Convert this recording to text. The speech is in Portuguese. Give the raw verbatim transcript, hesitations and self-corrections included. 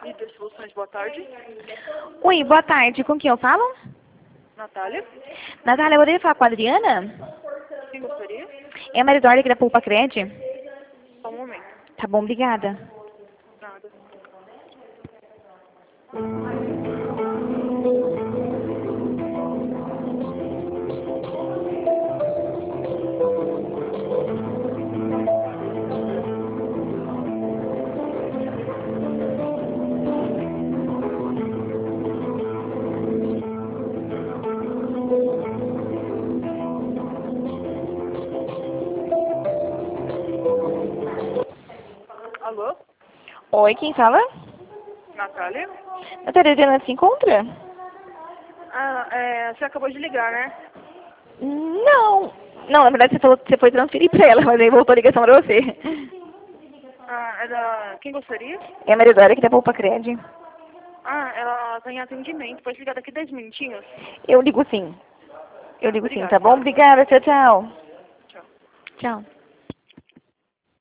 Líder Soluções, boa tarde. Oi, boa tarde. Com quem eu falo? Natália, Natália, eu poderia falar com a Adriana? quem gostaria? É a Maridora aqui da Poupa Cred? Só um momento. Tá bom, obrigada. Nada. Alô? Oi, quem fala? Natália? Natália, a Adriana se encontra? Ah, é, você acabou de ligar, né? Não. Não, na verdade você falou que você foi transferir pra ela, mas aí voltou a ligação pra você. Ah, era... Quem gostaria? É a Maridora aqui da Poupa Cred. Ah, ela tá em atendimento. Pode ligar daqui dez minutinhos? Eu ligo sim. Eu Tá, ligo sim, obrigada. tá bom? Obrigada, tchau, tchau. Tchau. Tchau.